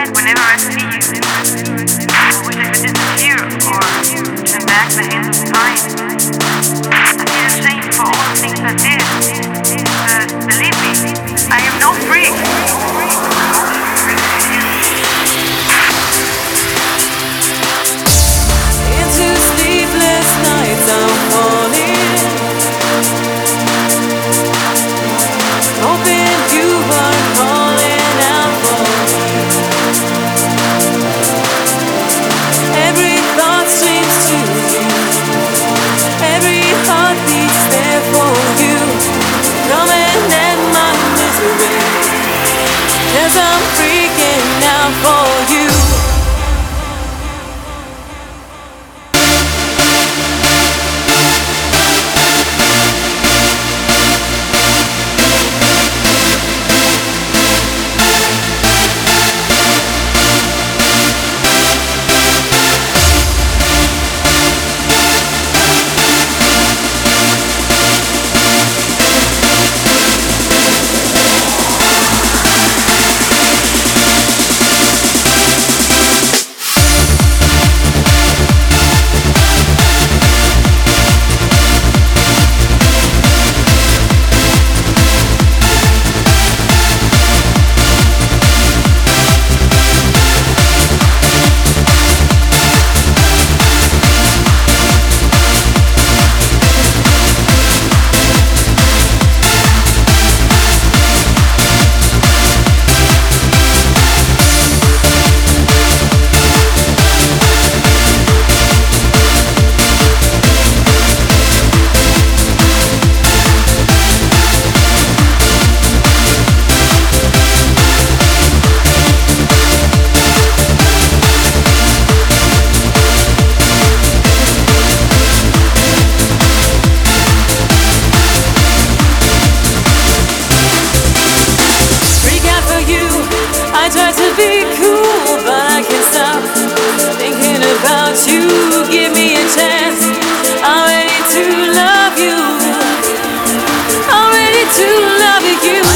head whenever I see you. I wish I could disappear or turn back the hands of time. I feel ashamed for all the things I did. But believe me, I am no freak. Into sleepless nights I'm falling, hoping you are calling out for me. Every thought streams to you, every heart beats there for you. Come and end my misery, 'cause I'm freaking out for you. I try to be cool, but I can't stop thinking about you. Give me a chance, I'm ready to love you. I'm ready to love you.